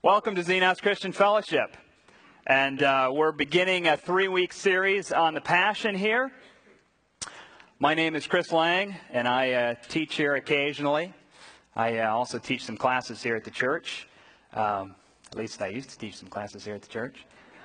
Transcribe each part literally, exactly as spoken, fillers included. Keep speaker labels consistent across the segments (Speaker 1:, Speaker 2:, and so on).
Speaker 1: Welcome to Zenos Christian Fellowship. And uh, we're beginning a three-week series on the Passion here. My name is Chris Lang, and I uh, teach here occasionally. I uh, also teach some classes here at the church. Um, at least I used to teach some classes here at the church.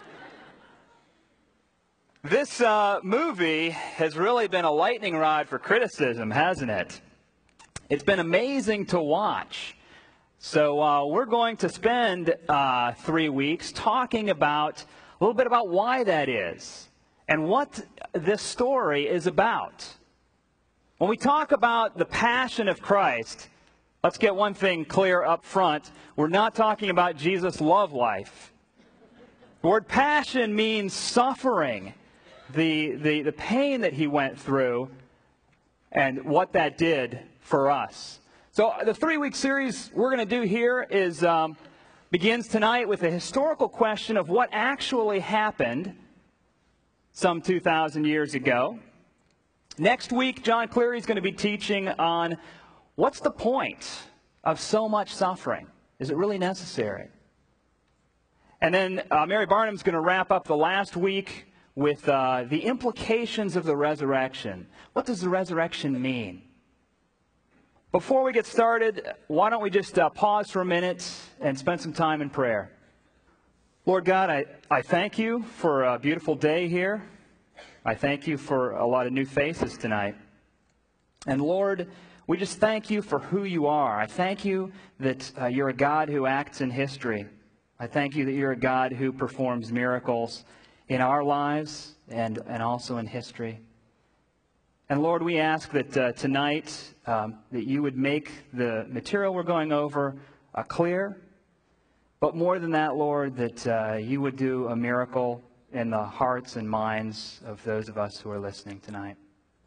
Speaker 1: This uh, movie has really been a lightning rod for criticism, hasn't it? It's been amazing to watch. So uh, we're going to spend uh, three weeks talking about a little bit about why that is and what this story is about. When we talk about the passion of Christ, let's get one thing clear up front. We're not talking about Jesus' love life. The word passion means suffering, the, the, the pain that he went through and what that did for us. So the three-week series we're going to do here is um, begins tonight with a historical question of what actually happened some two thousand years ago. Next week, John Cleary is going to be teaching on what's the point of so much suffering? Is it really necessary? And then uh, Mary Barnum is going to wrap up the last week with uh, the implications of the resurrection. What does the resurrection mean? Before we get started, why don't we just uh, pause for a minute and spend some time in prayer. Lord God, I, I thank you for a beautiful day here. I thank you for a lot of new faces tonight. And Lord, we just thank you for who you are. I thank you that uh, you're a God who acts in history. I thank you that you're a God who performs miracles in our lives and, and also in history. And Lord, we ask that uh, tonight um, that you would make the material we're going over uh, clear. But more than that, Lord, that uh, you would do a miracle in the hearts and minds of those of us who are listening tonight.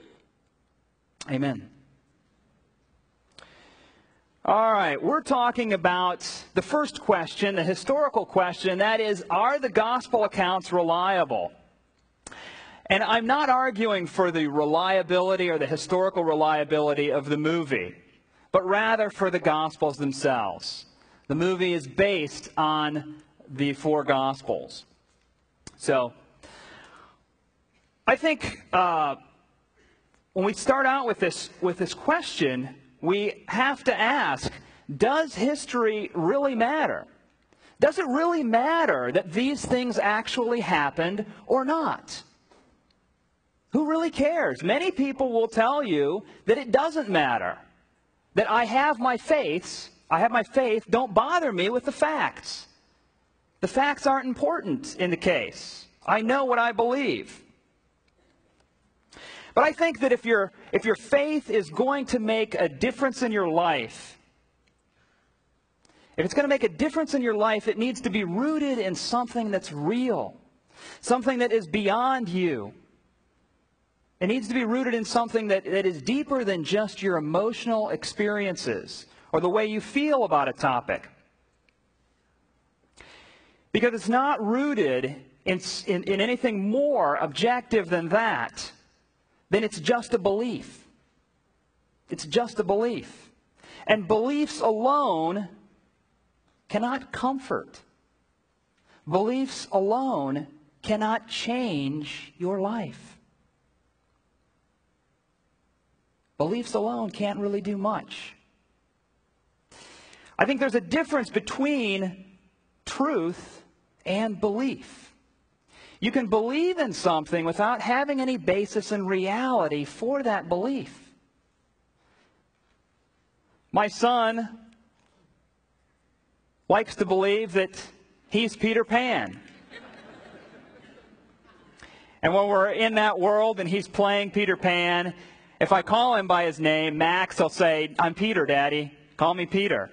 Speaker 1: Amen. All right, we're talking about the first question, the historical question, and that is, are the gospel accounts reliable? And I'm not arguing for the reliability or the historical reliability of the movie, but rather for the Gospels themselves. The movie is based on the four Gospels. So, I think uh, when we start out with this, with this question, we have to ask, does history really matter? Does it really matter that these things actually happened or not? Who really cares? Many people will tell you that it doesn't matter. That I have my faiths, I have my faith, don't bother me with the facts. The facts aren't important in the case. I know what I believe. But I think that if your, if your faith is going to make a difference in your life, if it's going to make a difference in your life, it needs to be rooted in something that's real, something that is beyond you. It needs to be rooted in something that, that is deeper than just your emotional experiences or the way you feel about a topic. Because it's not rooted in, in, in anything more objective than that, then it's just a belief. It's just a belief. And beliefs alone cannot comfort. Beliefs alone cannot change your life. Beliefs alone can't really do much. I think there's a difference between truth and belief. You can believe in something without having any basis in reality for that belief. My son likes to believe that he's Peter Pan. And when we're in that world and he's playing Peter Pan, if I call him by his name, Max, he'll say, I'm Peter, Daddy. Call me Peter.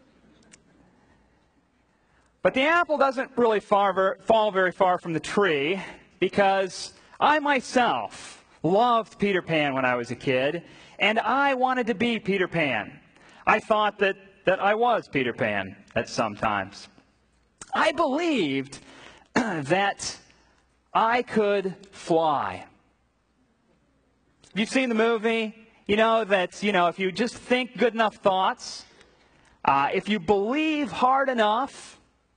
Speaker 1: But the apple doesn't really far, fall very far from the tree, because I myself loved Peter Pan when I was a kid, and I wanted to be Peter Pan. I thought that, that I was Peter Pan at some times. I believed that I could fly. You've seen the movie, you know that, you know, if you just think good enough thoughts, uh, if you believe hard enough,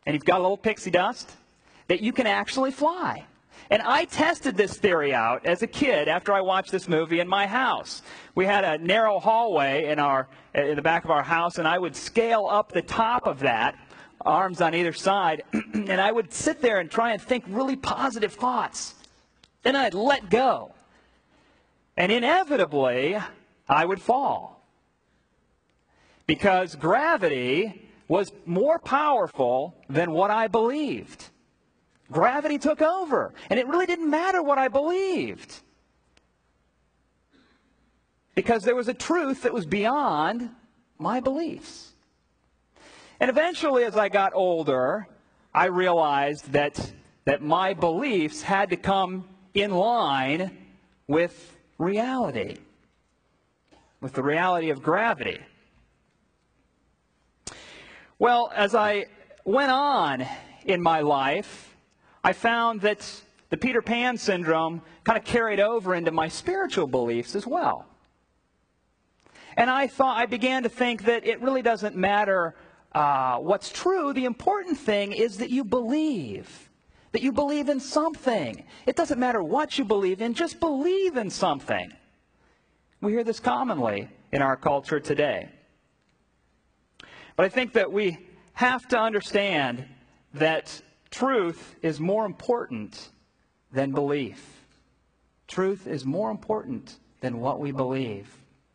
Speaker 1: and you've got a little pixie dust, that you can actually fly. And I tested this theory out as a kid after I watched this movie in my house. We had a narrow hallway in our in the back of our house, and I would scale up the top of that, arms on either side, and I would sit there and try and think really positive thoughts. Then I'd let go. And inevitably, I would fall. Because gravity was more powerful than what I believed. Gravity took over, and it really didn't matter what I believed. Because there was a truth that was beyond my beliefs. And eventually, as I got older, I realized that, that my beliefs had to come in line with reality, with the reality of gravity. Well, as I went on in my life, I found that the Peter Pan syndrome kind of carried over into my spiritual beliefs as well. And I thought, I began to think that it really doesn't matter uh, what's true. The important thing is that you believe, that you believe in something. It doesn't matter what you believe in, just believe in something. We hear this commonly in our culture today. But I think that we have to understand that truth is more important than belief. Truth is more important than what we believe.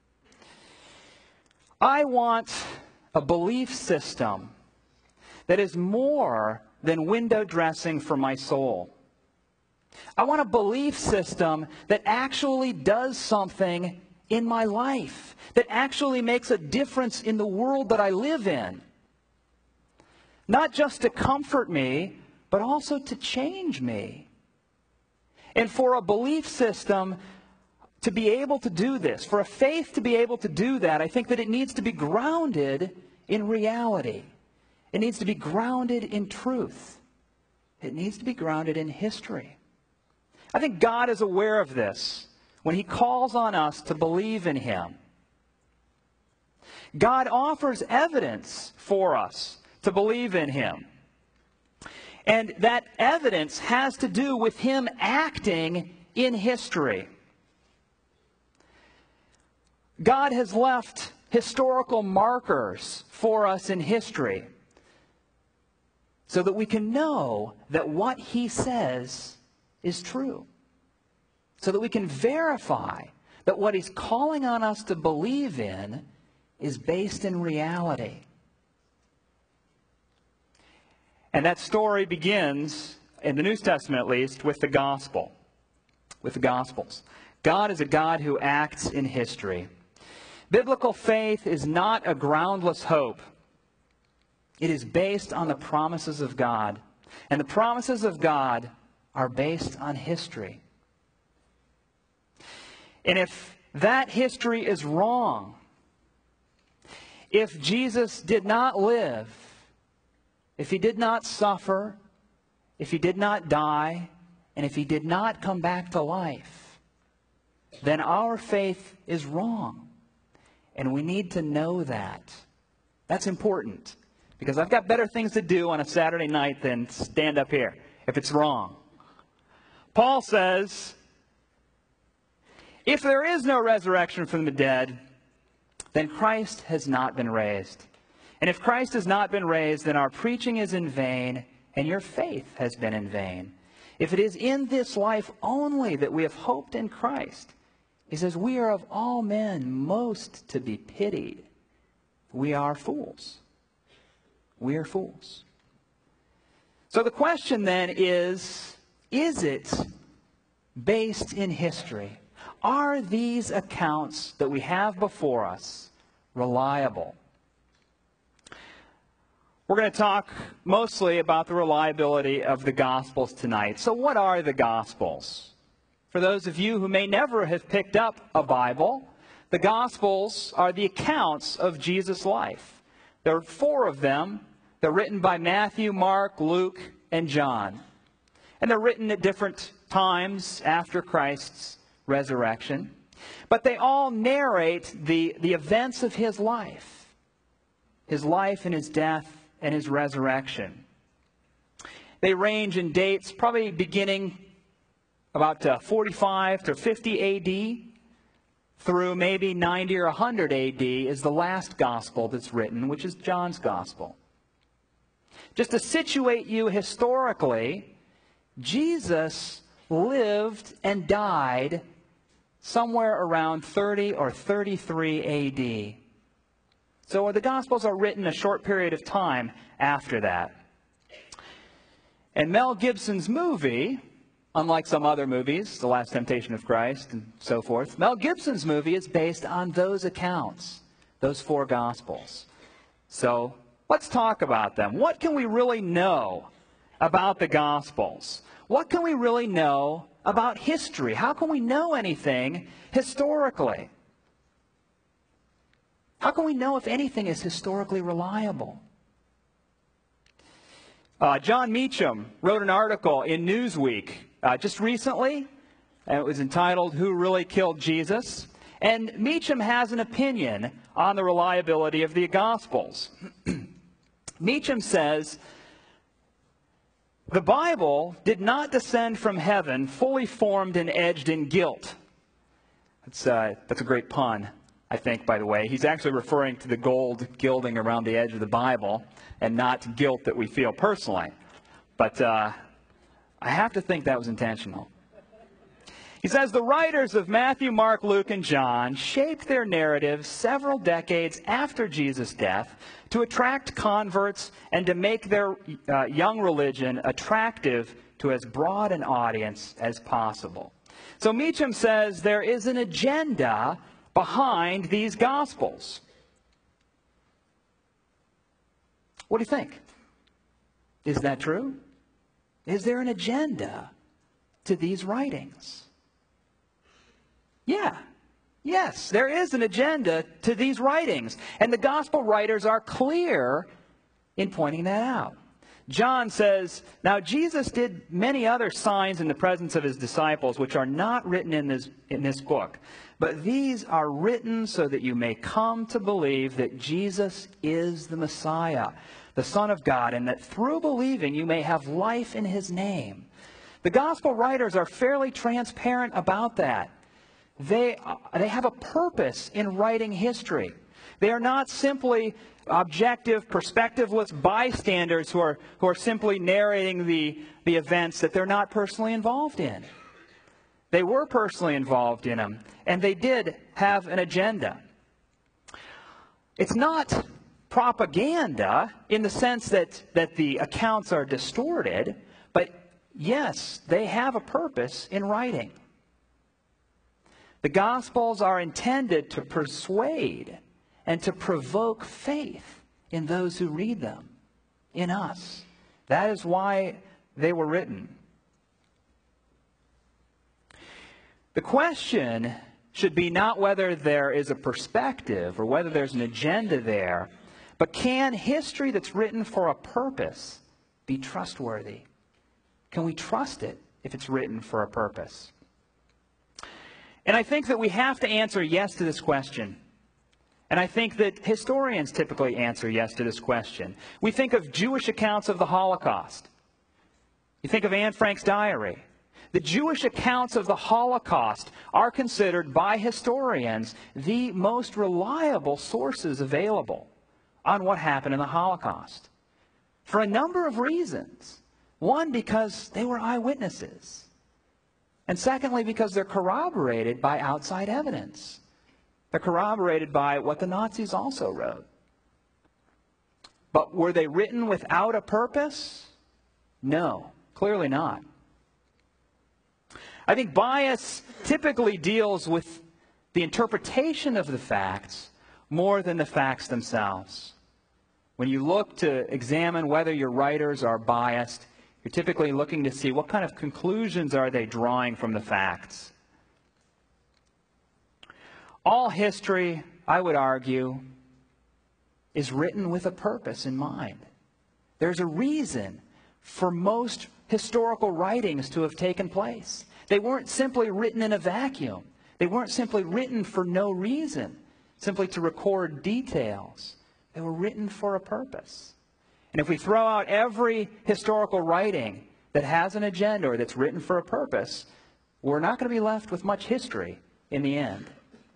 Speaker 1: I want a belief system that is more than window dressing for my soul. I want a belief system that actually does something in my life, that actually makes a difference in the world that I live in. Not just to comfort me, but also to change me. And for a belief system to be able to do this, for a faith to be able to do that, I think that it needs to be grounded in reality. It needs to be grounded in truth. It needs to be grounded in history. I think God is aware of this when He calls on us to believe in Him. God offers evidence for us to believe in Him. And that evidence has to do with Him acting in history. God has left historical markers for us in history so that we can know that what He says is true. So that we can verify that what He's calling on us to believe in is based in reality. And that story begins, in the New Testament at least, with the gospel, with the Gospels. God is a God who acts in history. Biblical faith is not a groundless hope. It is based on the promises of God. And the promises of God are based on history. And if that history is wrong, if Jesus did not live, if He did not suffer, if He did not die, and if He did not come back to life, then our faith is wrong. And we need to know that. That's important. Because I've got better things to do on a Saturday night than stand up here if it's wrong. Paul says, if there is no resurrection from the dead, then Christ has not been raised. And if Christ has not been raised, then our preaching is in vain, and your faith has been in vain. If it is in this life only that we have hoped in Christ, he says, we are of all men most to be pitied. We are fools. We are fools. So the question then is, is it based in history? Are these accounts that we have before us reliable? We're going to talk mostly about the reliability of the Gospels tonight. So what are the Gospels? For those of you who may never have picked up a Bible, the Gospels are the accounts of Jesus' life. There are four of them. They're written by Matthew, Mark, Luke, and John. And they're written at different times after Christ's resurrection. But they all narrate the, the events of His life. His life and His death and His resurrection. They range in dates, probably beginning about uh, forty-five to fifty A D through maybe ninety or one hundred A D is the last gospel that's written, which is John's gospel. Just to situate you historically, Jesus lived and died somewhere around thirty or thirty-three A D. So the Gospels are written a short period of time after that. And Mel Gibson's movie, unlike some other movies, The Last Temptation of Christ and so forth, Mel Gibson's movie is based on those accounts, those four Gospels. So let's talk about them. What can we really know about the Gospels? What can we really know about history? How can we know anything historically? How can we know if anything is historically reliable? Uh, John Meacham wrote an article in Newsweek uh, just recently, and it was entitled, "Who Really Killed Jesus?" And Meacham has an opinion on the reliability of the Gospels. Meacham says, "The Bible did not descend from heaven fully formed and edged in gilt." That's, uh, that's a great pun, I think, by the way. He's actually referring to the gold gilding around the edge of the Bible and not guilt that we feel personally. But uh, I have to think that was intentional. He says, "The writers of Matthew, Mark, Luke, and John shaped their narratives several decades after Jesus' death to attract converts and to make their uh, young religion attractive to as broad an audience as possible." So Meacham says there is an agenda behind these Gospels. What do you think? Is that true? Is there an agenda to these writings? Yeah. Yes, there is an agenda to these writings. And the Gospel writers are clear in pointing that out. John says, "Now Jesus did many other signs in the presence of his disciples, which are not written in this, in this book. But these are written so that you may come to believe that Jesus is the Messiah, the Son of God, and that through believing you may have life in his name." The Gospel writers are fairly transparent about that. They, they have a purpose in writing history. They are not simply objective, perspectiveless bystanders who are, who are simply narrating the, the events that they're not personally involved in. They were personally involved in them, and they did have an agenda. It's not propaganda in the sense that, that the accounts are distorted, but yes, they have a purpose in writing. The Gospels are intended to persuade and to provoke faith in those who read them, in us. That is why they were written. The question should be not whether there is a perspective or whether there's an agenda there, but can history that's written for a purpose be trustworthy? Can we trust it if it's written for a purpose? And I think that we have to answer yes to this question. And I think that historians typically answer yes to this question. We think of Jewish accounts of the Holocaust. You think of Anne Frank's diary. The Jewish accounts of the Holocaust are considered by historians the most reliable sources available on what happened in the Holocaust, for a number of reasons. One, because they were eyewitnesses. And secondly, because they're corroborated by outside evidence. They're corroborated by what the Nazis also wrote. But were they written without a purpose? No, clearly not. I think bias typically deals with the interpretation of the facts more than the facts themselves. When you look to examine whether your writers are biased, you're typically looking to see what kind of conclusions are they drawing from the facts. All history, I would argue, is written with a purpose in mind. There's a reason for most historical writings to have taken place. They weren't simply written in a vacuum. They weren't simply written for no reason, simply to record details. They were written for a purpose. And if we throw out every historical writing that has an agenda or that's written for a purpose, we're not going to be left with much history in the end.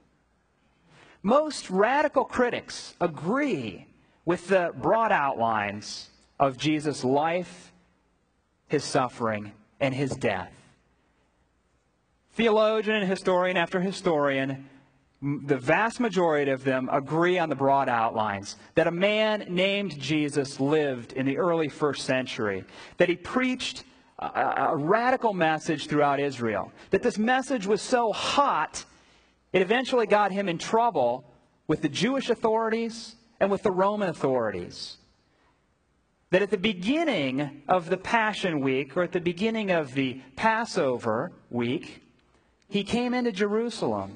Speaker 1: Most radical critics agree with the broad outlines of Jesus' life, his suffering, and his death. Theologian and historian after historian, the vast majority of them agree on the broad outlines that a man named Jesus lived in the early first century, that he preached a, a radical message throughout Israel, that this message was so hot it eventually got him in trouble with the Jewish authorities and with the Roman authorities. That at the beginning of the Passion Week, or at the beginning of the Passover week, he came into Jerusalem.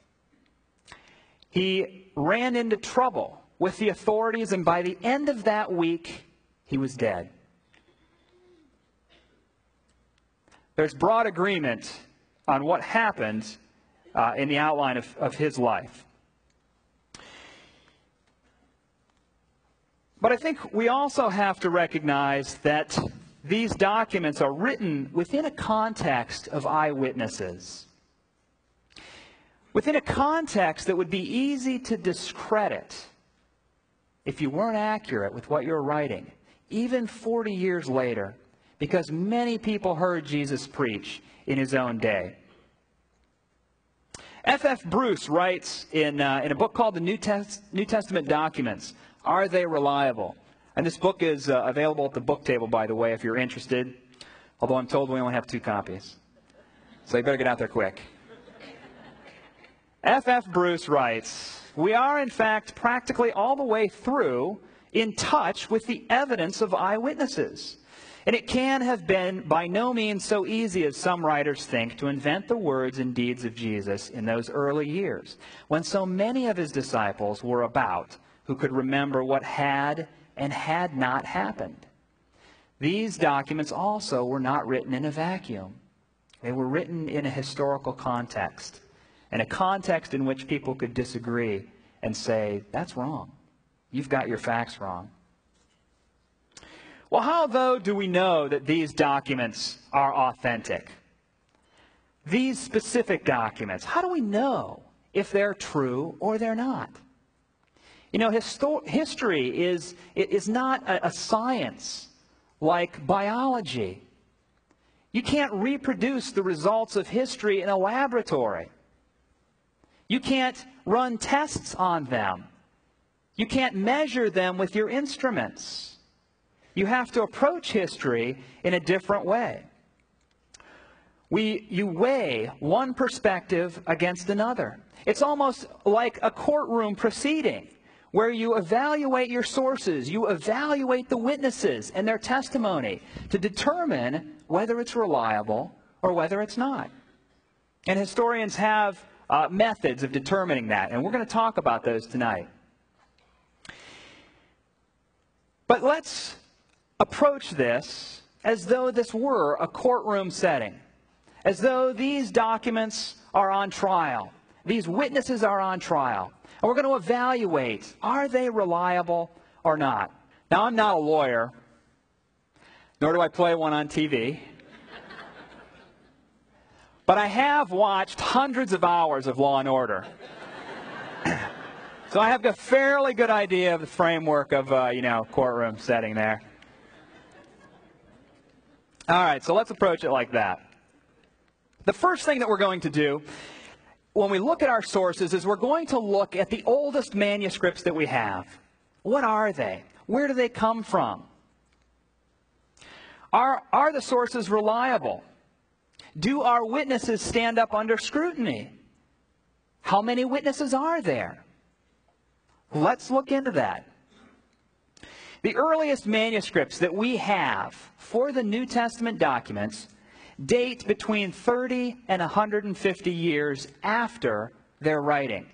Speaker 1: He ran into trouble with the authorities, and by the end of that week, he was dead. There's broad agreement on what happened uh, in the outline of, of his life. But I think we also have to recognize that these documents are written within a context of eyewitnesses. Within a context that would be easy to discredit if you weren't accurate with what you're writing, even forty years later, because many people heard Jesus preach in his own day. F F Bruce writes in, uh, in a book called The New, Test- New Testament Documents, Are They Reliable? And this book is uh, available at the book table, by the way, if you're interested, although I'm told we only have two copies. So you better get out there quick. F F Bruce writes, we are, in fact, practically all the way through in touch with the evidence of eyewitnesses. And it can have been by no means so easy as some writers think to invent the words and deeds of Jesus in those early years, when so many of his disciples were about who could remember what had and had not happened. These documents also were not written in a vacuum. They were written in a historical context, in a context in which people could disagree and say, that's wrong. You've got your facts wrong. Well, how, though, do we know that these documents are authentic? These specific documents, how do we know if they're true or they're not? You know, histo- history is, is not a, a science like biology. You can't reproduce the results of history in a laboratory. You can't run tests on them. You can't measure them with your instruments. You have to approach history in a different way. We, you weigh one perspective against another. It's almost like a courtroom proceeding where you evaluate your sources, you evaluate the witnesses and their testimony to determine whether it's reliable or whether it's not. And historians have uh, methods of determining that, and we're going to talk about those tonight. But let's approach this as though this were a courtroom setting, as though these documents are on trial, these witnesses are on trial, and we're going to evaluate, are they reliable or not? Now, I'm not a lawyer, nor do I play one on T V, but I have watched hundreds of hours of Law and Order. So I have a fairly good idea of the framework of, uh, you know, courtroom setting there. All right, so let's approach it like that. The first thing that we're going to do when we look at our sources is we're going to look at the oldest manuscripts that we have. What are they? Where do they come from? Are, are the sources reliable? Do our witnesses stand up under scrutiny? How many witnesses are there? Let's look into that. The earliest manuscripts that we have for the New Testament documents date between thirty and one hundred fifty years after their writing.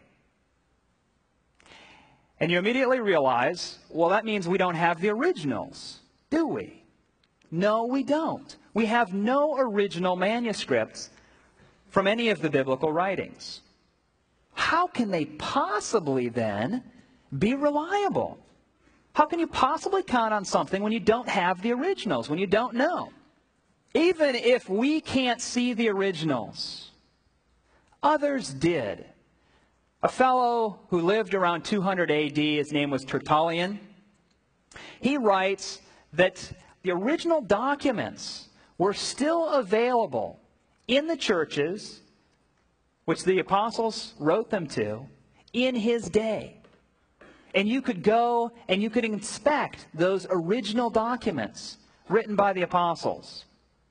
Speaker 1: And you immediately realize, well, that means we don't have the originals, do we? No, we don't. We have no original manuscripts from any of the biblical writings. How can they possibly then be reliable? How can you possibly count on something when you don't have the originals, when you don't know? Even if we can't see the originals, others did. A fellow who lived around two hundred A D, his name was Tertullian, he writes that the original documents were still available in the churches, which the apostles wrote them to, in his day. And you could go and you could inspect those original documents written by the apostles.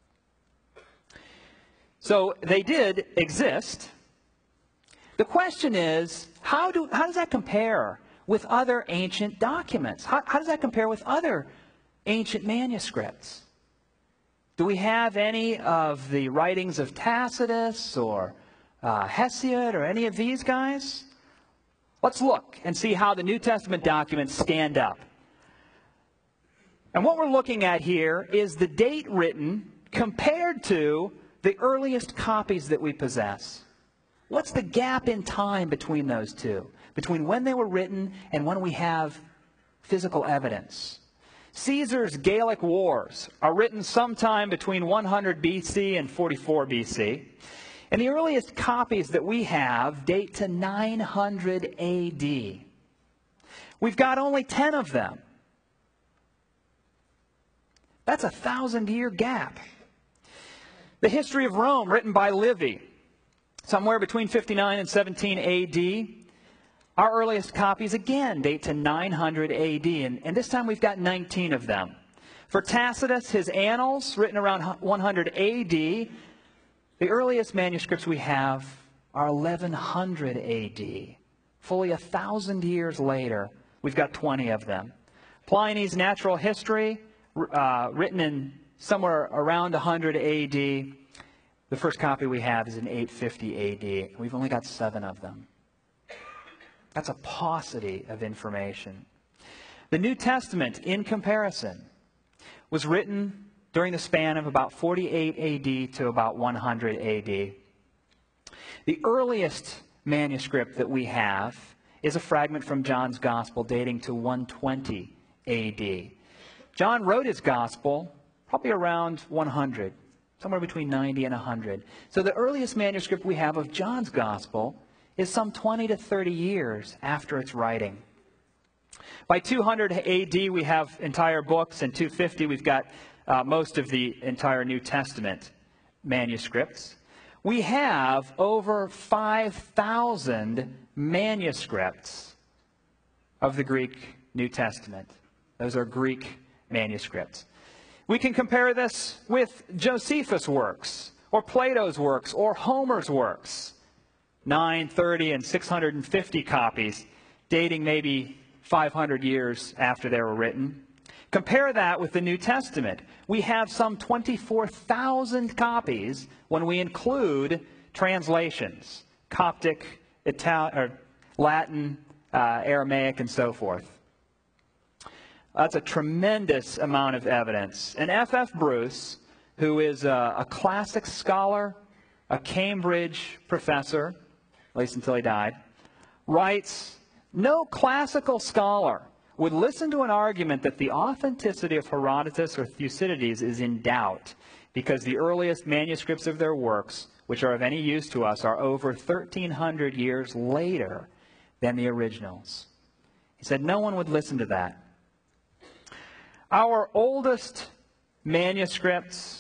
Speaker 1: So they did exist. The question is, how, do, how does that compare with other ancient documents? How, how does that compare with other ancient manuscripts? Do we have any of the writings of Tacitus or uh, Hesiod or any of these guys? Let's look and see how the New Testament documents stand up. And what we're looking at here is the date written compared to the earliest copies that we possess. What's the gap in time between those two? Between when they were written and when we have physical evidence. Caesar's Gallic Wars are written sometime between one hundred B C and forty-four B C. And the earliest copies that we have date to nine hundred A D. We've got only ten of them. That's a thousand-year gap. The History of Rome, written by Livy, somewhere between fifty-nine and seventeen A D. Our earliest copies, again, date to nine hundred A D, and, and this time we've got nineteen of them. For Tacitus, his Annals, written around one hundred A D, the earliest manuscripts we have are eleven hundred A D. Fully a thousand years later, we've got twenty of them. Pliny's Natural History, uh, written in somewhere around one hundred A D. The first copy we have is in eight fifty A D. We've only got seven of them. That's a paucity of information. The New Testament, in comparison, was written during the span of about forty-eight A D to about one hundred A D. The earliest manuscript that we have is a fragment from John's Gospel dating to one twenty A D. John wrote his Gospel probably around one hundred, somewhere between ninety and one hundred. So the earliest manuscript we have of John's Gospel is some twenty to thirty years after its writing. By two hundred A D, we have entire books, and two fifty, we've got uh, most of the entire New Testament manuscripts. We have over five thousand manuscripts of the Greek New Testament. Those are Greek manuscripts. We can compare this with Josephus' works, or Plato's works, or Homer's works. nine, thirty, and six hundred fifty copies, dating maybe five hundred years after they were written. Compare that with the New Testament. We have some twenty-four thousand copies when we include translations, Coptic, Italian, or Latin, uh, Aramaic, and so forth. That's a tremendous amount of evidence. And F F Bruce, who is a, a classic scholar, a Cambridge professor, at least until he died, writes, no classical scholar would listen to an argument that the authenticity of Herodotus or Thucydides is in doubt, because the earliest manuscripts of their works, which are of any use to us, are over thirteen hundred years later than the originals. He said no one would listen to that. Our oldest manuscripts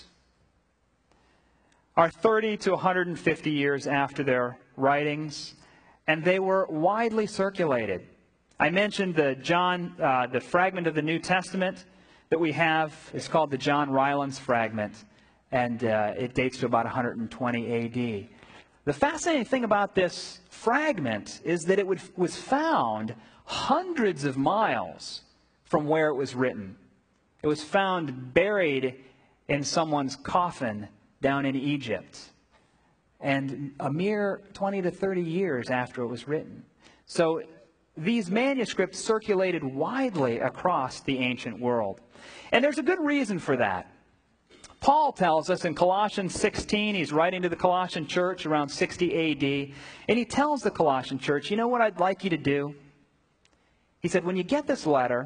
Speaker 1: are thirty to one hundred fifty years after their writings, and they were widely circulated. I mentioned the John, uh, the fragment of the New Testament that we have is called the John Rylands fragment, and uh, it dates to about one hundred twenty A D. The fascinating thing about this fragment is that it would, was found hundreds of miles from where it was written. It was found buried in someone's coffin down in Egypt, and a mere twenty to thirty years after it was written. So these manuscripts circulated widely across the ancient world. And there's a good reason for that. Paul tells us in Colossians sixteen, he's writing to the Colossian church around sixty A D, and he tells the Colossian church, you know what I'd like you to do? He said, when you get this letter,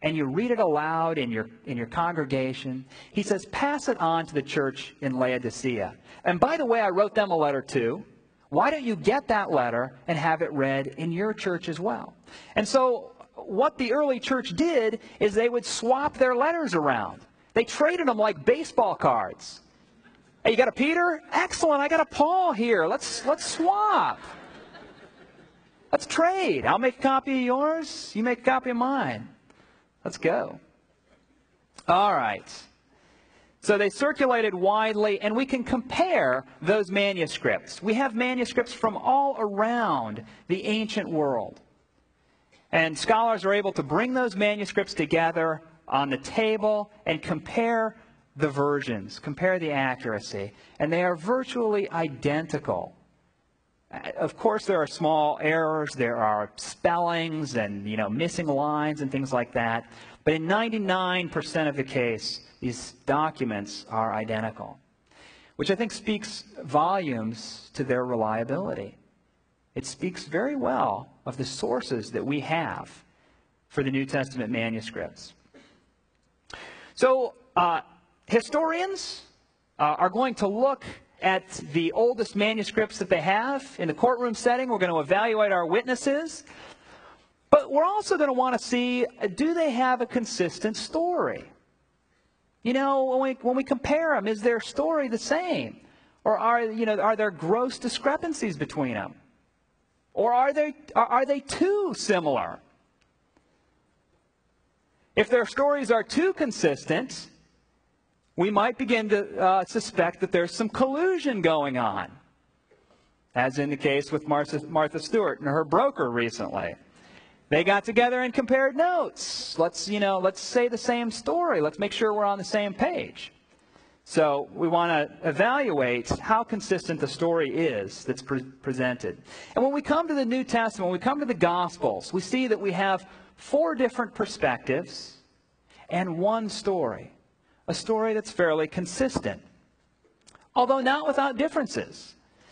Speaker 1: and you read it aloud in your, in your congregation, he says, pass it on to the church in Laodicea. And by the way, I wrote them a letter too. Why don't you get that letter and have it read in your church as well? And so what the early church did is they would swap their letters around. They traded them like baseball cards. Hey, you got a Peter? Excellent. I got a Paul here. Let's, let's swap. Let's trade. I'll make a copy of yours. You make a copy of mine. Let's go. All right. So they circulated widely, and we can compare those manuscripts. We have manuscripts from all around the ancient world. And scholars are able to bring those manuscripts together on the table and compare the versions, compare the accuracy. And they are virtually identical. Of course, there are small errors. There are spellings and, you know, missing lines and things like that. But in ninety-nine percent of the case, these documents are identical, which I think speaks volumes to their reliability. It speaks very well of the sources that we have for the New Testament manuscripts. So uh, historians uh, are going to look at the oldest manuscripts that they have. In the courtroom setting, we're going to evaluate our witnesses. But we're also going to want to see, do they have a consistent story? You know, when we, when we compare them, is their story the same? Or are, you know, are there gross discrepancies between them? Or are they, are, are they too similar? If their stories are too consistent, we might begin to uh, suspect that there's some collusion going on, as in the case with Martha, Martha Stewart and her broker recently. They got together and compared notes. Let's, you know, let's say the same story. Let's make sure we're on the same page. So we want to evaluate how consistent the story is that's pre presented. And when we come to the New Testament, when we come to the Gospels, we see that we have four different perspectives and one story. A story that's fairly consistent, although not without differences.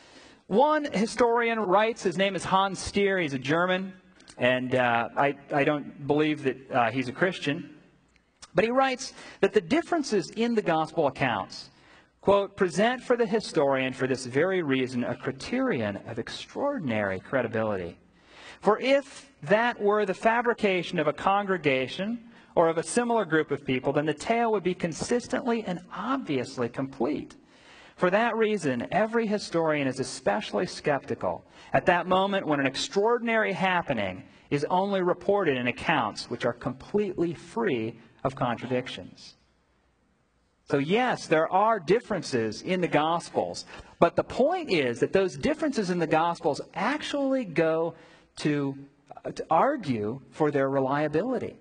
Speaker 1: One historian writes, his name is Hans Stier, he's a German, and uh, I, I don't believe that uh, he's a Christian, but he writes that the differences in the gospel accounts, quote, present for the historian for this very reason a criterion of extraordinary credibility. For if that were the fabrication of a congregation or of a similar group of people, then the tale would be consistently and obviously complete. For that reason, every historian is especially skeptical at that moment when an extraordinary happening is only reported in accounts which are completely free of contradictions. So yes, there are differences in the Gospels, but the point is that those differences in the Gospels actually go to, uh, to argue for their reliability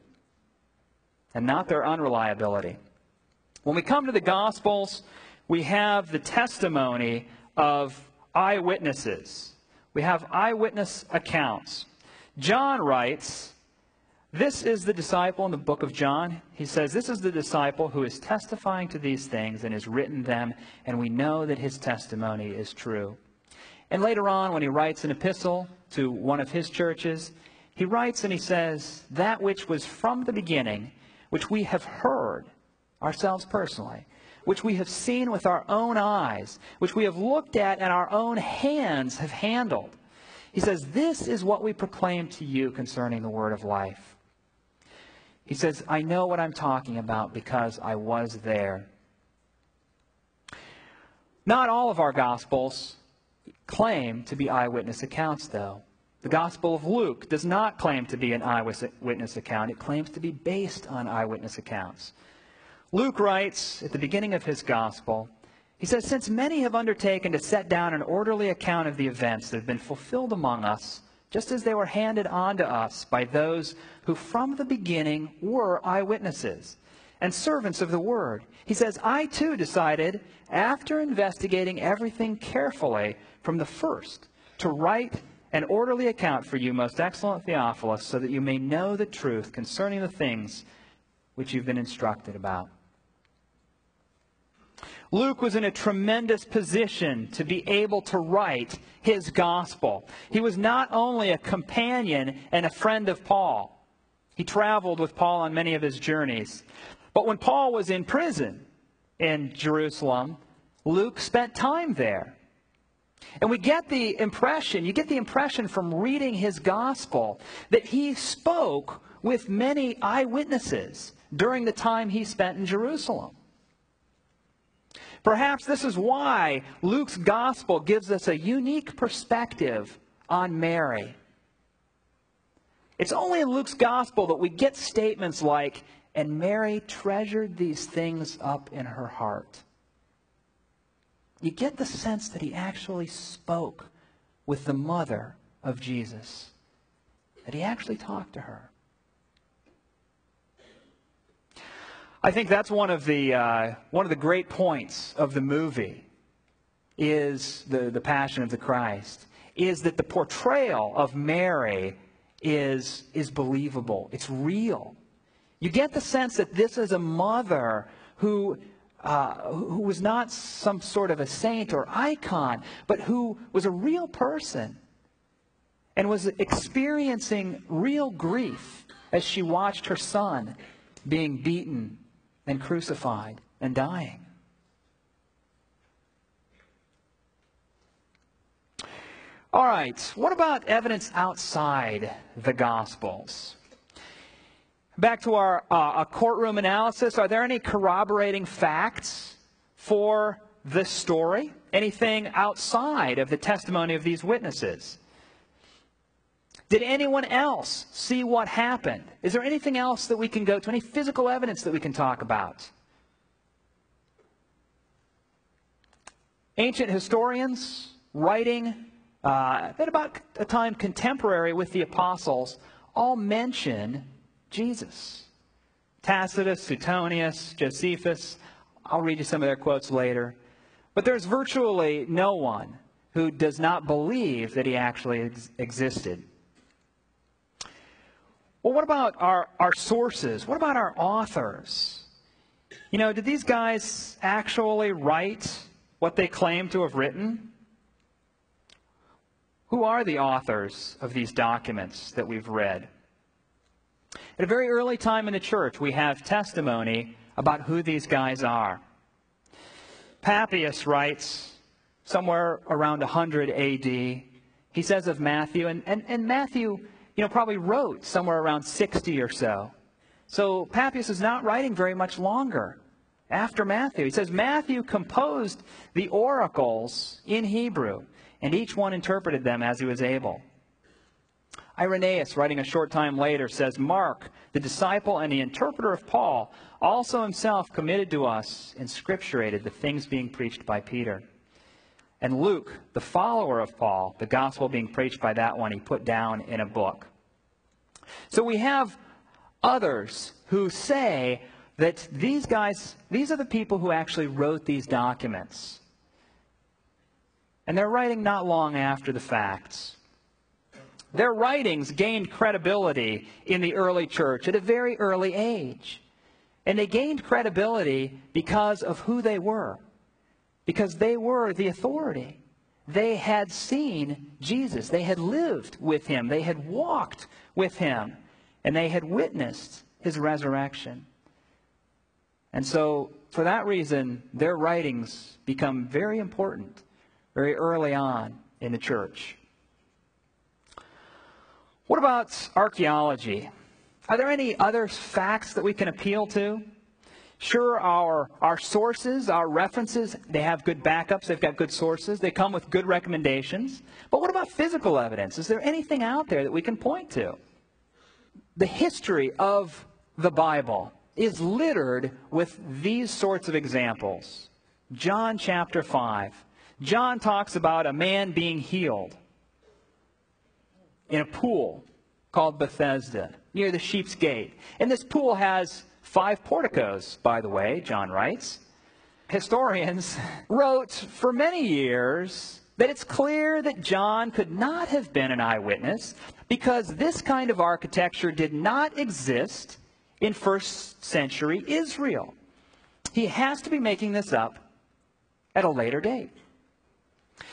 Speaker 1: and not their unreliability. When we come to the Gospels, we have the testimony of eyewitnesses. We have eyewitness accounts. John writes, this is the disciple in the book of John. He says, this is the disciple who is testifying to these things and has written them, and we know that his testimony is true. And later on, when he writes an epistle to one of his churches, he writes and he says, that which was from the beginning, which we have heard ourselves personally, which we have seen with our own eyes, which we have looked at and our own hands have handled. He says, this is what we proclaim to you concerning the word of life. He says, I know what I'm talking about because I was there. Not all of our Gospels claim to be eyewitness accounts, though. The Gospel of Luke does not claim to be an eyewitness account. It claims to be based on eyewitness accounts. Luke writes at the beginning of his Gospel, he says, since many have undertaken to set down an orderly account of the events that have been fulfilled among us, just as they were handed on to us by those who from the beginning were eyewitnesses and servants of the word. He says, I too decided, after investigating everything carefully from the first, to write an orderly account for you, most excellent Theophilus, so that you may know the truth concerning the things which you've been instructed about. Luke was in a tremendous position to be able to write his gospel. He was not only a companion and a friend of Paul. He traveled with Paul on many of his journeys. But when Paul was in prison in Jerusalem, Luke spent time there. And we get the impression, you get the impression from reading his gospel that he spoke with many eyewitnesses during the time he spent in Jerusalem. Perhaps this is why Luke's gospel gives us a unique perspective on Mary. It's only in Luke's gospel that we get statements like, "And Mary treasured these things up in her heart." You get the sense that he actually spoke with the mother of Jesus, that he actually talked to her. I think that's one of the uh, one of the great points of the movie, is the, the Passion of the Christ, is that the portrayal of Mary is, is believable. It's real. You get the sense that this is a mother who, uh, who was not some sort of a saint or icon, but who was a real person and was experiencing real grief as she watched her son being beaten and crucified and dying. All right, what about evidence outside the Gospels? Back to our uh, courtroom analysis, are there any corroborating facts for this story? Anything outside of the testimony of these witnesses? Did anyone else see what happened? Is there anything else that we can go to? Any physical evidence that we can talk about? Ancient historians writing uh, at about a time contemporary with the apostles all mention Jesus. Tacitus, Suetonius, Josephus. I'll read you some of their quotes later. But there's virtually no one who does not believe that he actually ex- existed. Well, what about our, our sources? What about our authors? You know, did these guys actually write what they claim to have written? Who are the authors of these documents that we've read? At a very early time in the church, we have testimony about who these guys are. Papias writes somewhere around one hundred A D. He says of Matthew, and, and, and Matthew, you know, probably wrote somewhere around sixty or so. So Papias is not writing very much longer after Matthew. He says Matthew composed the oracles in Hebrew, and each one interpreted them as he was able. Irenaeus, writing a short time later, says, Mark, the disciple and the interpreter of Paul, also himself committed to us and scripturated the things being preached by Peter. And Luke, the follower of Paul, the gospel being preached by that one, he put down in a book. So we have others who say that these guys, these are the people who actually wrote these documents. And they're writing not long after the facts. Their writings gained credibility in the early church at a very early age. And they gained credibility because of who they were. Because they were the authority. They had seen Jesus. They had lived with him. They had walked with him. And they had witnessed his resurrection. And so, for that reason, their writings become very important very early on in the church. What about archaeology? Are there any other facts that we can appeal to? Sure, our, our sources, our references, they have good backups, they've got good sources, they come with good recommendations. But what about physical evidence? Is there anything out there that we can point to? The history of the Bible is littered with these sorts of examples. John chapter five. John talks about a man being healed in a pool called Bethesda, near the Sheep's Gate. And this pool has five porticos, by the way, John writes. Historians wrote for many years that it's clear that John could not have been an eyewitness because this kind of architecture did not exist in first century Israel. He has to be making this up at a later date.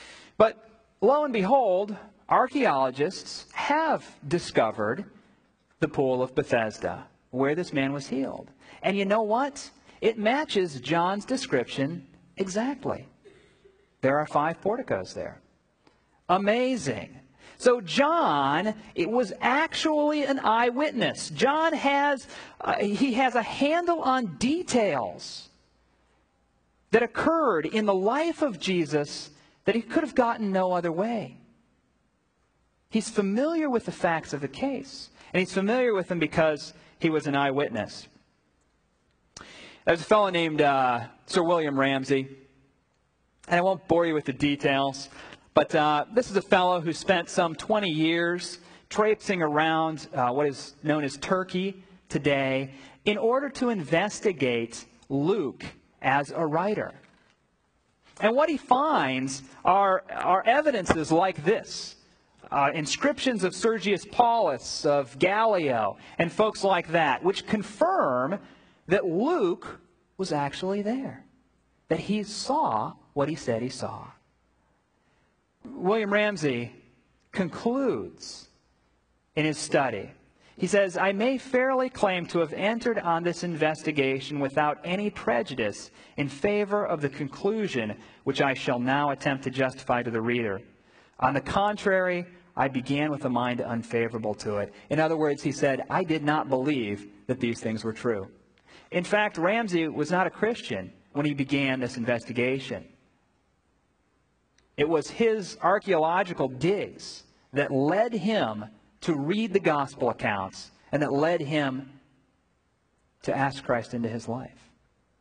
Speaker 1: But lo and behold, archaeologists have discovered the pool of Bethesda, where this man was healed. And you know what? It matches John's description exactly. There are five porticos there. Amazing. So John, it was actually an eyewitness. John has, uh, he has a handle on details that occurred in the life of Jesus that he could have gotten no other way. He's familiar with the facts of the case. And he's familiar with them because he was an eyewitness. There's a fellow named uh, Sir William Ramsay. And I won't bore you with the details. But uh, this is a fellow who spent some twenty years traipsing around uh, what is known as Turkey today in order to investigate Luke as a writer. And what he finds are, are evidences like this. Uh, inscriptions of Sergius Paulus, of Gallio, and folks like that, which confirm that Luke was actually there. That he saw what he said he saw. William Ramsay concludes in his study. He says, I may fairly claim to have entered on this investigation without any prejudice in favor of the conclusion which I shall now attempt to justify to the reader. On the contrary, I began with a mind unfavorable to it. In other words, he said, I did not believe that these things were true. In fact, Ramsay was not a Christian when he began this investigation. It was his archaeological digs that led him to read the gospel accounts and that led him to ask Christ into his life.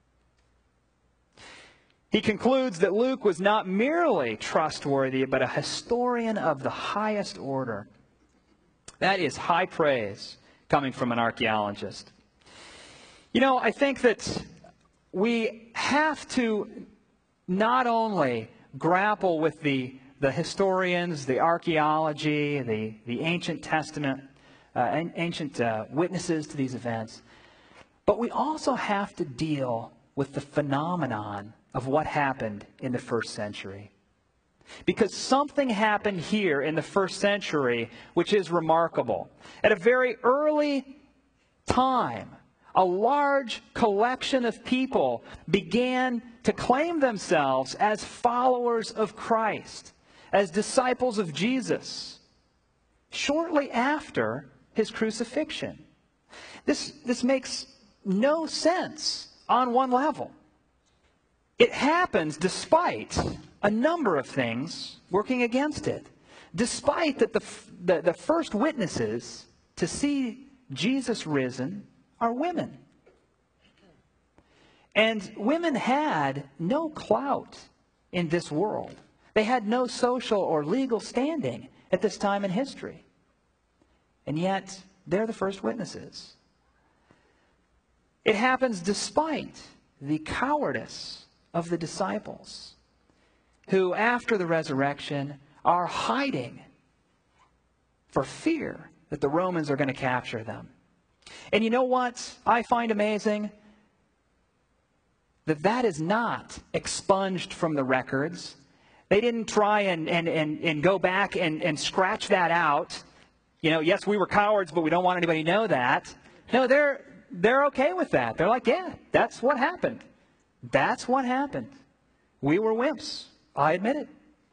Speaker 1: He concludes that Luke was not merely trustworthy, but a historian of the highest order. That is high praise coming from an archaeologist. You know, I think that we have to not only grapple with the, the historians, the archaeology, the, the ancient testament, uh, ancient uh, witnesses to these events, but we also have to deal with the phenomenon of what happened in the first century. Because something happened here in the first century which is remarkable. At a very early time, a large collection of people began to claim themselves as followers of Christ, as disciples of Jesus, shortly after his crucifixion. This, this makes no sense on one level. It happens despite a number of things working against it. Despite that the, the, the first witnesses to see Jesus risen are women. And women had no clout in this world. They had no social or legal standing at this time in history. And yet, they're the first witnesses. It happens despite the cowardice of the disciples, who, after the resurrection, are hiding for fear that the Romans are going to capture them. And you know what I find amazing? That that is not expunged from the records. They didn't try and, and, and, and go back and, and scratch that out. You know, yes, we were cowards, but we don't want anybody to know that. No, they're, they're okay with that. They're like, yeah, that's what happened. That's what happened. We were wimps. I admit it.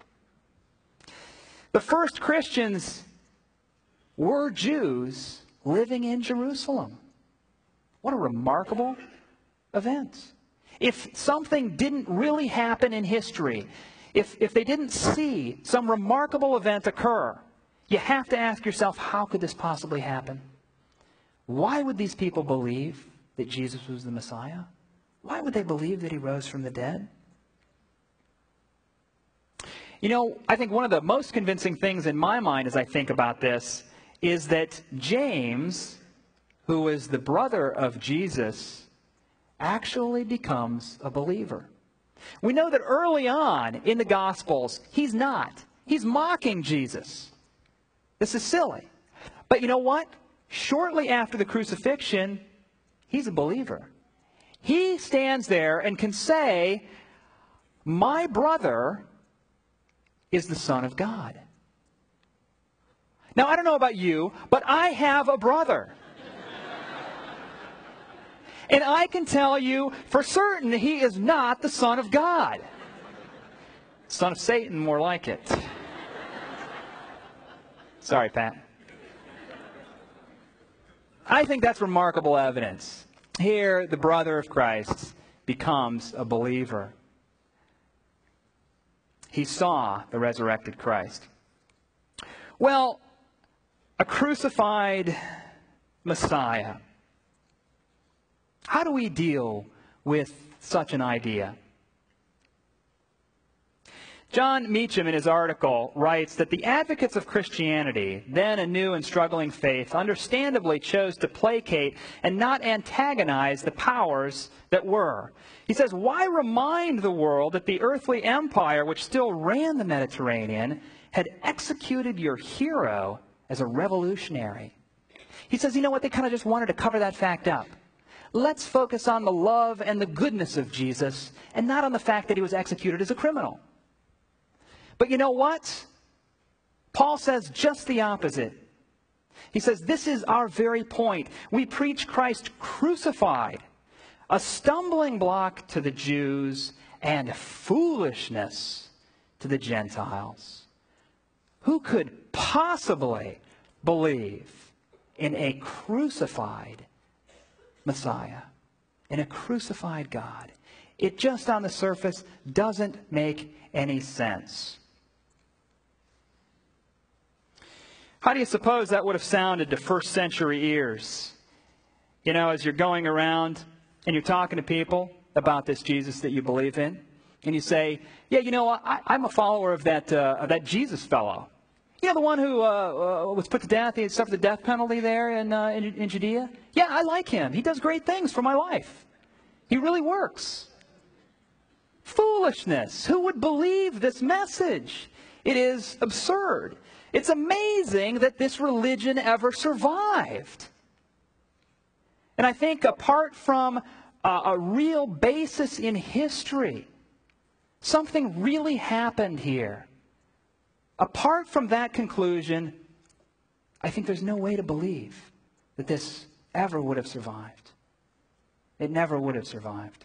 Speaker 1: The first Christians were Jews living in Jerusalem. What a remarkable event. If something didn't really happen in history, if, if they didn't see some remarkable event occur, you have to ask yourself, how could this possibly happen? Why would these people believe that Jesus was the Messiah? Why would they believe that he rose from the dead? You know, I think one of the most convincing things in my mind as I think about this is that James, who is the brother of Jesus, actually becomes a believer. We know that early on in the Gospels, he's not. He's mocking Jesus. This is silly. But you know what? Shortly after the crucifixion, he's a believer. He stands there and can say, my brother is the Son of God. Now, I don't know about you, but I have a brother. And I can tell you for certain he is not the Son of God. Son of Satan, more like it. Sorry, Pat. I think that's remarkable evidence. Here, the brother of Christ becomes a believer. He saw the resurrected Christ. Well, a crucified Messiah. How do we deal with such an idea? John Meacham, in his article, writes that the advocates of Christianity, then a new and struggling faith, understandably chose to placate and not antagonize the powers that were. He says, why remind the world that the earthly empire which still ran the Mediterranean had executed your hero as a revolutionary? He says, you know what, they kind of just wanted to cover that fact up. Let's focus on the love and the goodness of Jesus and not on the fact that he was executed as a criminal. But you know what? Paul says just the opposite. He says, this is our very point. We preach Christ crucified, a stumbling block to the Jews and foolishness to the Gentiles. Who could possibly believe in a crucified Messiah, in a crucified God? It just on the surface doesn't make any sense. How do you suppose that would have sounded to first century ears? You know, as you're going around and you're talking to people about this Jesus that you believe in, and you say, yeah, you know, I, I'm a follower of that, uh, of that Jesus fellow. You know, the one who uh, uh, was put to death, he suffered the death penalty there in, uh, in, in Judea? Yeah, I like him. He does great things for my life. He really works. Foolishness. Who would believe this message? It is absurd. It's amazing that this religion ever survived. And I think apart from uh, a real basis in history, something really happened here. Apart from that conclusion, I think there's no way to believe that this ever would have survived. It never would have survived.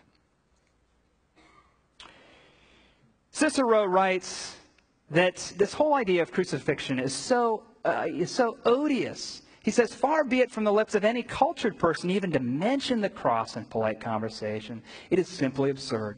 Speaker 1: Cicero writes that this whole idea of crucifixion is so, uh, is so odious. He says, far be it from the lips of any cultured person even to mention the cross in polite conversation. It is simply absurd.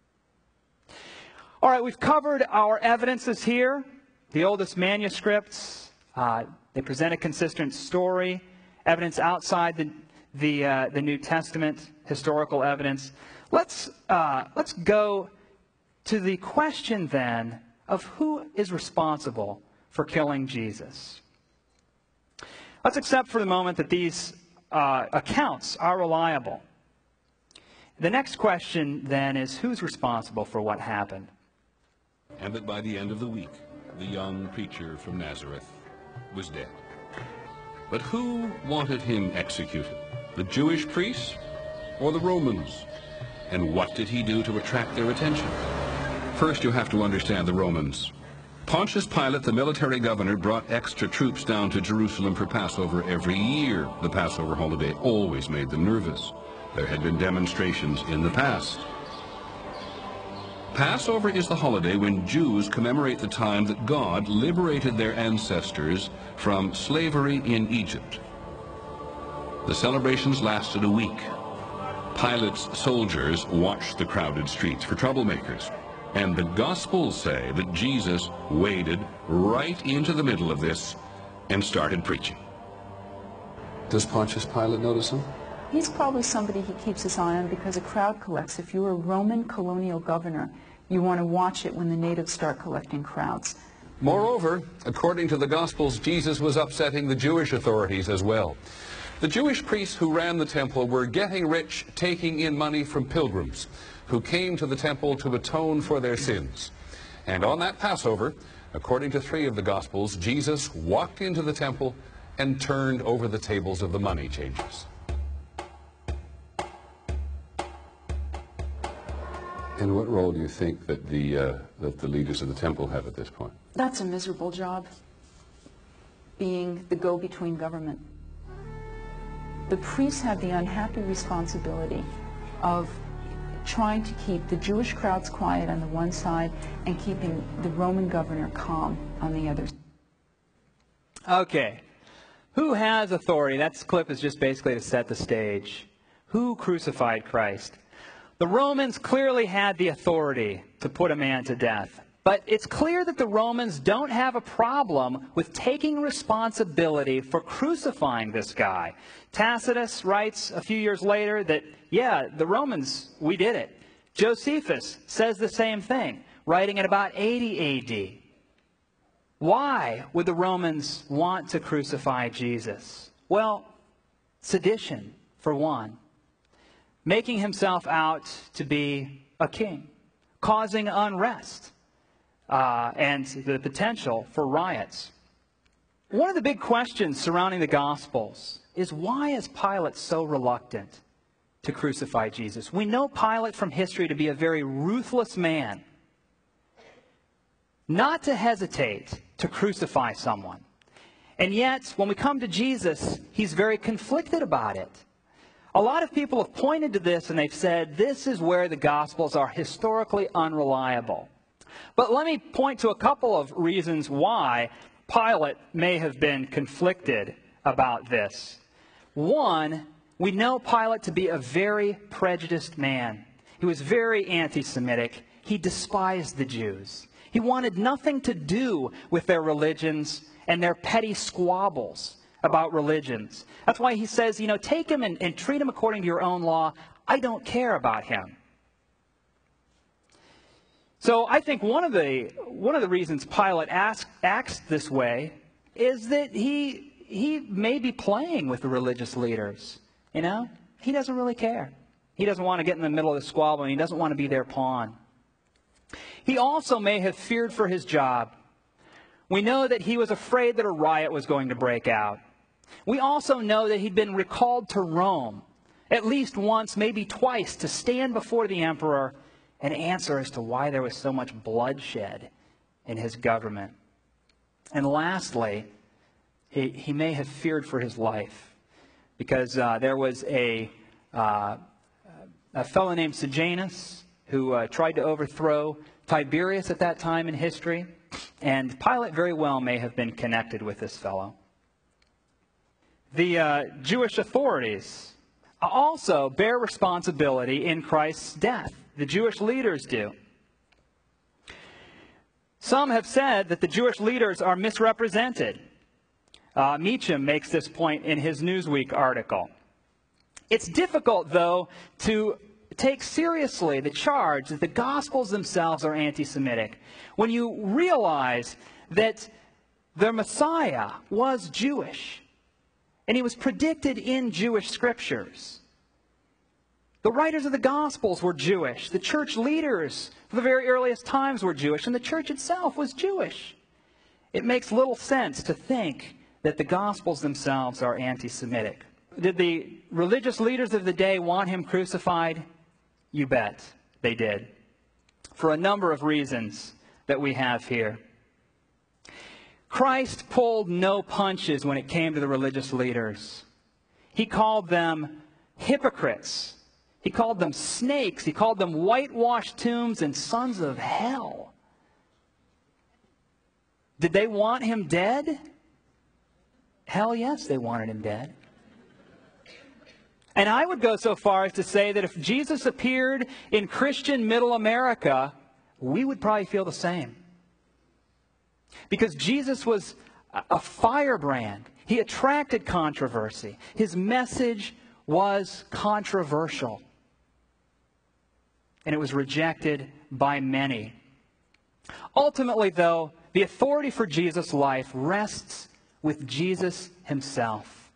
Speaker 1: All right, we've covered our evidences here. The oldest manuscripts, uh, they present a consistent story. Evidence outside the, the, uh, the New Testament, historical evidence. Let's, uh, let's go to the question then of who is responsible for killing Jesus. Let's accept for the moment that these uh, accounts are reliable. The next question then is, who's responsible for what happened?
Speaker 2: And that by the end of the week, the young preacher from Nazareth was dead. But who wanted him executed? The Jewish priests or the Romans? And what did he do to attract their attention? First, you have to understand the Romans. Pontius Pilate, the military governor, brought extra troops down to Jerusalem for Passover every year. The Passover holiday always made them nervous. There had been demonstrations in the past. Passover is the holiday when Jews commemorate the time that God liberated their ancestors from slavery in Egypt. The celebrations lasted a week. Pilate's soldiers watched the crowded streets for troublemakers. And the Gospels say that Jesus waded right into the middle of this and started preaching. Does Pontius Pilate notice him?
Speaker 3: He's probably somebody he keeps his eye on because a crowd collects. If you're a Roman colonial governor, you want to watch it when the natives start collecting crowds.
Speaker 2: Moreover, according to the Gospels, Jesus was upsetting the Jewish authorities as well. The Jewish priests who ran the temple were getting rich taking in money from pilgrims who came to the temple to atone for their sins. And on that Passover, according to three of the Gospels, Jesus walked into the temple and turned over the tables of the money changers. And what role do you think that the, uh, that the leaders of the temple have at this point?
Speaker 3: That's a miserable job. being the go-between government. The priests had the unhappy responsibility of trying to keep the Jewish crowds quiet on the one side and keeping the Roman governor calm on the other.
Speaker 1: Okay. Who has authority? That clip is just basically to set the stage. Who crucified Christ? The Romans clearly had the authority to put a man to death. But it's clear that the Romans don't have a problem with taking responsibility for crucifying this guy. Tacitus writes a few years later that, yeah, the Romans, we did it. Josephus says the same thing, writing at about eighty A D. Why would the Romans want to crucify Jesus? Well, sedition, for one. Making himself out to be a king. Causing unrest. Uh, and the potential for riots. One of the big questions surrounding the Gospels is, why is Pilate so reluctant to crucify Jesus? We know Pilate from history to be a very ruthless man. Not to hesitate to crucify someone. And yet, when we come to Jesus, he's very conflicted about it. A lot of people have pointed to this and they've said, this is where the Gospels are historically unreliable. But let me point to a couple of reasons why Pilate may have been conflicted about this. One, we know Pilate to be a very prejudiced man. He was very anti-Semitic. He despised the Jews. He wanted nothing to do with their religions and their petty squabbles about religions. That's why he says, you know, take him and, and treat him according to your own law. I don't care about him. So I think one of the one of the reasons Pilate ask, acts this way is that he he may be playing with the religious leaders. You know, he doesn't really care. He doesn't want to get in the middle of the squabble, and he doesn't want to be their pawn. He also may have feared for his job. We know that he was afraid that a riot was going to break out. We also know that he'd been recalled to Rome at least once, maybe twice, to stand before the emperor and answer as to why there was so much bloodshed in his government. And lastly, he, he may have feared for his life because uh, there was a, uh, a fellow named Sejanus who uh, tried to overthrow Tiberius at that time in history, and Pilate very well may have been connected with this fellow. The uh, Jewish authorities also bear responsibility in Christ's death. The Jewish leaders do. Some have said that the Jewish leaders are misrepresented. Uh, Meacham makes this point in his Newsweek article. It's difficult, though, to take seriously the charge that the Gospels themselves are anti-Semitic when you realize that their Messiah was Jewish, and he was predicted in Jewish scriptures. The writers of the Gospels were Jewish. The church leaders from the very earliest times were Jewish, and the church itself was Jewish. It makes little sense to think that the Gospels themselves are anti-Semitic. Did the religious leaders of the day want him crucified? You bet they did, for a number of reasons that we have here. Christ pulled no punches when it came to the religious leaders. He called them hypocrites. He called them snakes. He called them whitewashed tombs and sons of hell. Did they want him dead? Hell yes, they wanted him dead. And I would go so far as to say that if Jesus appeared in Christian Middle America, we would probably feel the same. Because Jesus was a firebrand. He attracted controversy. His message was controversial. And it was rejected by many. Ultimately, though, the authority for Jesus' life rests with Jesus himself.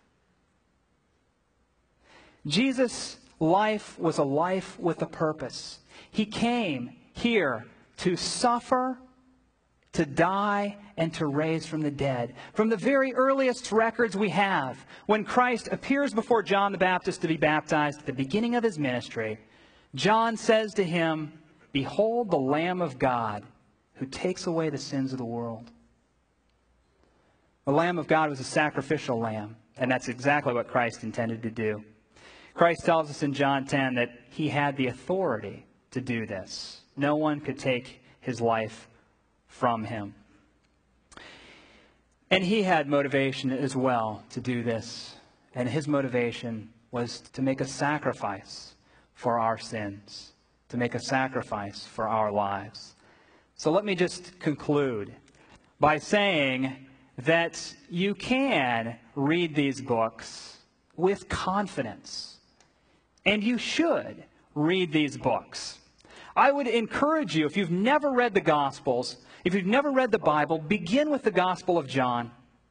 Speaker 1: Jesus' life was a life with a purpose. He came here to suffer, to die, and to raise from the dead. From the very earliest records we have, when Christ appears before John the Baptist to be baptized at the beginning of his ministry, John says to him, "Behold the Lamb of God who takes away the sins of the world." The Lamb of God was a sacrificial lamb, and that's exactly what Christ intended to do. Christ tells us in John ten that he had the authority to do this. No one could take his life from him. And he had motivation as well to do this. And his motivation was to make a sacrifice for our sins, to make a sacrifice for our lives. So let me just conclude by saying that you can read these books with confidence. And you should read these books. I would encourage you, if you've never read the Gospels, if you've never read the Bible, begin with the Gospel of John.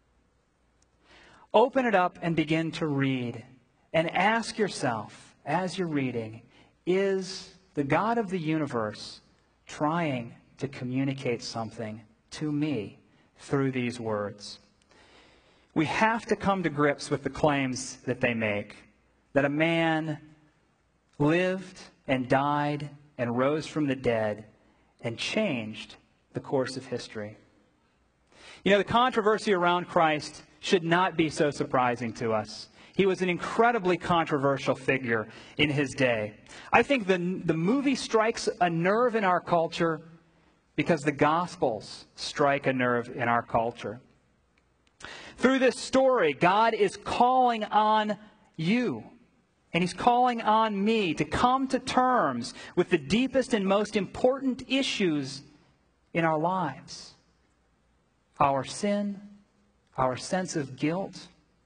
Speaker 1: Open it up and begin to read. And ask yourself, as you're reading, is the God of the universe trying to communicate something to me through these words? We have to come to grips with the claims that they make, that a man lived and died and rose from the dead and changed the course of history. You know, the controversy around Christ should not be so surprising to us. He was an incredibly controversial figure in his day. I think the, the movie strikes a nerve in our culture because the Gospels strike a nerve in our culture. Through this story, God is calling on you, and he's calling on me to come to terms with the deepest and most important issues in our lives. Our sin, our sense of guilt,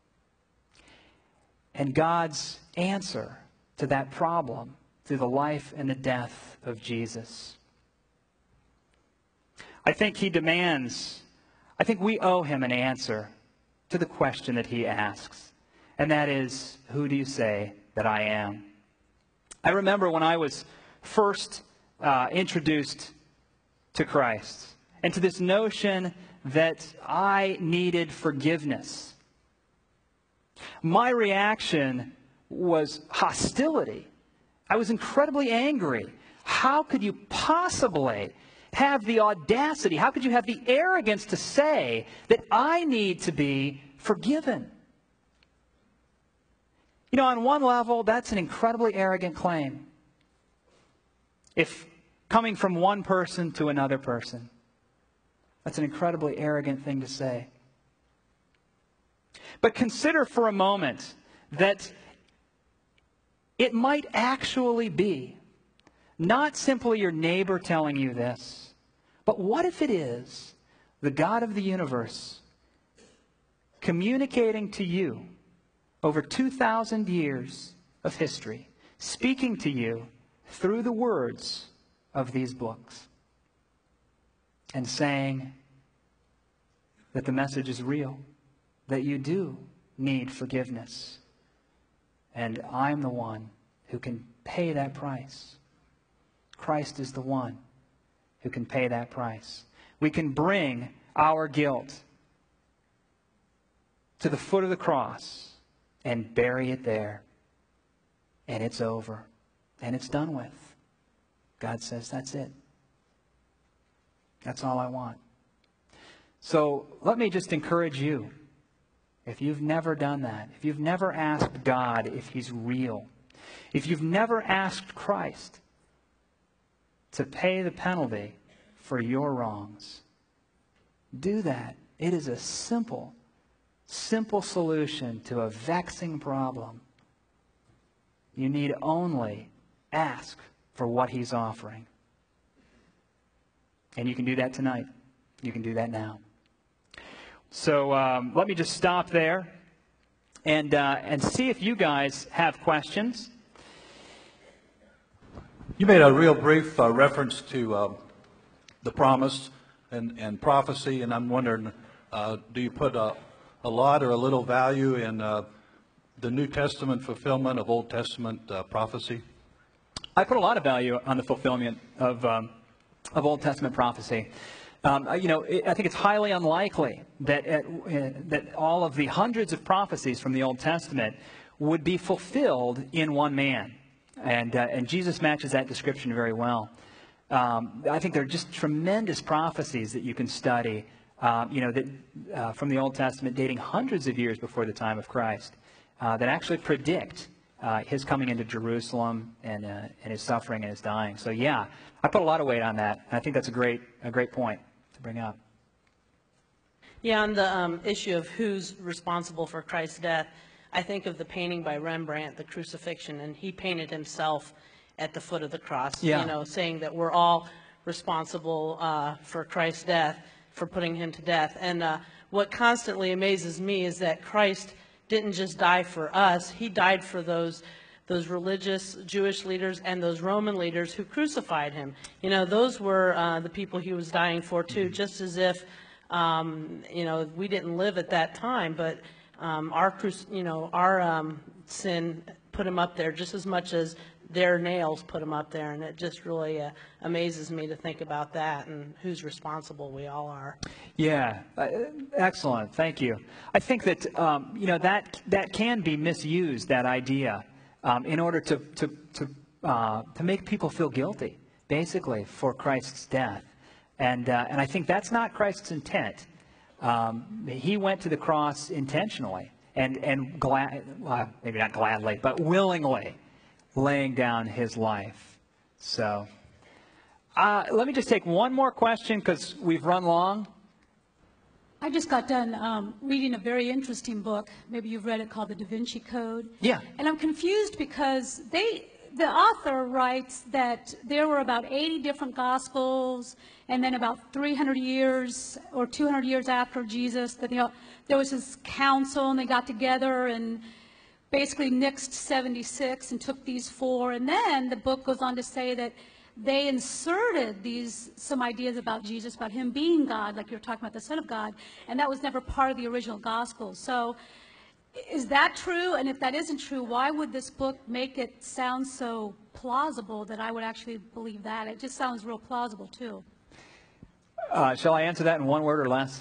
Speaker 1: and God's answer to that problem through the life and the death of Jesus. I think he demands, I think we owe him an answer to the question that he asks. And that is, who do you say that I am? I remember when I was first uh, introduced to Christ and to this notion that I needed forgiveness. My reaction was hostility. I was incredibly angry. How could you possibly have the audacity, how could you have the arrogance to say that I need to be forgiven? You know, on one level, that's an incredibly arrogant claim. If coming from one person to another person, that's an incredibly arrogant thing to say. But consider for a moment that it might actually be not simply your neighbor telling you this, but what if it is the God of the universe communicating to you over two thousand years of history, speaking to you through the words of these books, and saying that the message is real, that you do need forgiveness, and I'm the one who can pay that price. Christ is the one who can pay that price. We can bring our guilt to the foot of the cross and bury it there, and it's over, and it's done with. God says, that's it. That's all I want. So let me just encourage you, if you've never done that, if you've never asked God if he's real, if you've never asked Christ to pay the penalty for your wrongs, do that. It is a simple, simple solution to a vexing problem. You need only ask for what he's offering. And you can do that tonight. You can do that now. So um, let me just stop there and, uh, and see if you guys have questions.
Speaker 4: You made a real brief uh, reference to uh, the promise and, and prophecy, and I'm wondering, uh, do you put a, a lot or a little value in uh, the New Testament fulfillment of Old Testament uh, prophecy?
Speaker 1: I put a lot of value on the fulfillment of, um, of Old Testament prophecy. Um, you know, it, I think it's highly unlikely that, uh, that all of the hundreds of prophecies from the Old Testament would be fulfilled in one man. And, uh, and Jesus matches that description very well. Um, I think there are just tremendous prophecies that you can study um, you know, that uh, from the Old Testament dating hundreds of years before the time of Christ uh, that actually predict uh, his coming into Jerusalem and, uh, and his suffering and his dying. So, yeah, I put a lot of weight on that. I think that's a great, a great point to bring up.
Speaker 5: Yeah, on the um, issue of who's responsible for Christ's death, I think of the painting by Rembrandt, The Crucifixion, and he painted himself at the foot of the cross,
Speaker 1: Yeah.
Speaker 5: you know, saying that we're all responsible uh, for Christ's death, for putting him to death. And uh, what constantly amazes me is that Christ didn't just die for us, he died for those those religious Jewish leaders and those Roman leaders who crucified him. You know, those were uh, the people he was dying for too, just as if, um, you know, we didn't live at that time, but um, our, cruci- you know, our um, sin put him up there just as much as their nails put him up there, and it just really uh, amazes me to think about that and who's responsible. We all are.
Speaker 1: Yeah, uh, excellent. Thank you. I think that um, you know that that can be misused. That idea, um, in order to to to uh, to make people feel guilty, basically, for Christ's death, and uh, and I think that's not Christ's intent. Um, he went to the cross intentionally and and glad, well, maybe not gladly, but willingly, laying down his life. So uh, let me just take one more question because we've run long.
Speaker 6: I just got done um, reading a very interesting book. Maybe you've read it, called The Da Vinci Code.
Speaker 1: Yeah.
Speaker 6: And I'm confused because they, the author writes that there were about eighty different gospels, and then about three hundred years or two hundred years after Jesus, that you know, there was this council, and they got together and basically nixed seventy-six and took these four. And then the book goes on to say that they inserted these some ideas about Jesus, about him being God, like you're talking about the Son of God, and that was never part of the original gospel. So is that true? And if that isn't true, why would this book make it sound so plausible that I would actually believe that? It just sounds real plausible, too.
Speaker 1: Uh, shall I answer that in one word or less?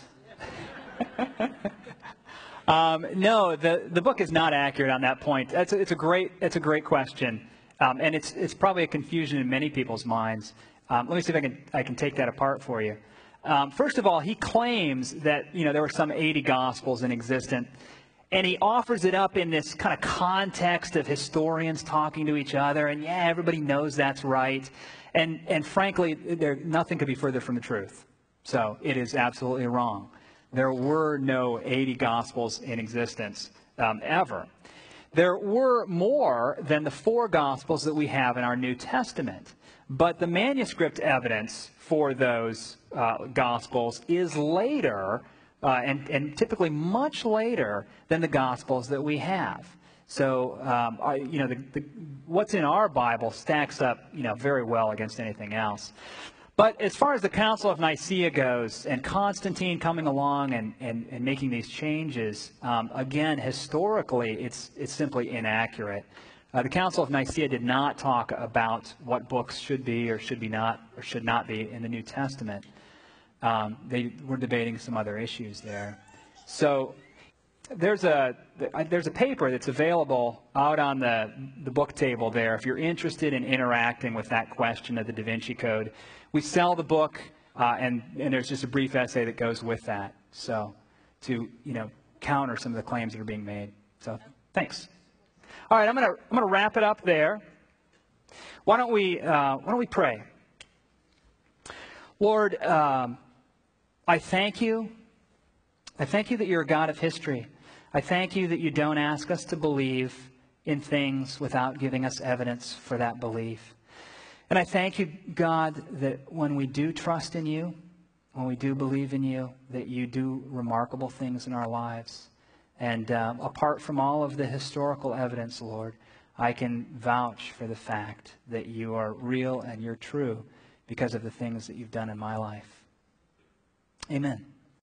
Speaker 1: um, no, the, the book is not accurate on that point. It's a, it's a great it's a great question, um, and it's it's probably a confusion in many people's minds. Um, let me see if I can I can take that apart for you. Um, first of all, he claims that you know there were some eighty gospels in existence, and he offers it up in this kind of context of historians talking to each other, and yeah, everybody knows that's right, and and frankly, there nothing could be further from the truth. So it is absolutely wrong. There were no eighty Gospels in existence um, ever. There were more than the four Gospels that we have in our New Testament. But the manuscript evidence for those uh, Gospels is later, uh, and, and typically much later than the Gospels that we have. So, um, I, you know, the, the, what's in our Bible stacks up, you know, very well against anything else. But as far as the Council of Nicaea goes, and Constantine coming along and, and, and making these changes, um, again, historically, it's, it's simply inaccurate. Uh, the Council of Nicaea did not talk about what books should be or should be not or should not be in the New Testament. Um, they were debating some other issues there. So there's a there's a paper that's available out on the the book table there if you're interested in interacting with that question of the Da Vinci Code. We sell the book, uh, and and there's just a brief essay that goes with that. So to you know counter some of the claims that are being made. So thanks. All right, I'm gonna I'm gonna wrap it up there. Why don't we uh, why don't we pray? Lord, um, I thank you. I thank you that you're a God of history. I thank you that you don't ask us to believe in things without giving us evidence for that belief. And I thank you, God, that when we do trust in you, when we do believe in you, that you do remarkable things in our lives. And um, apart from all of the historical evidence, Lord, I can vouch for the fact that you are real and you're true because of the things that you've done in my life. Amen.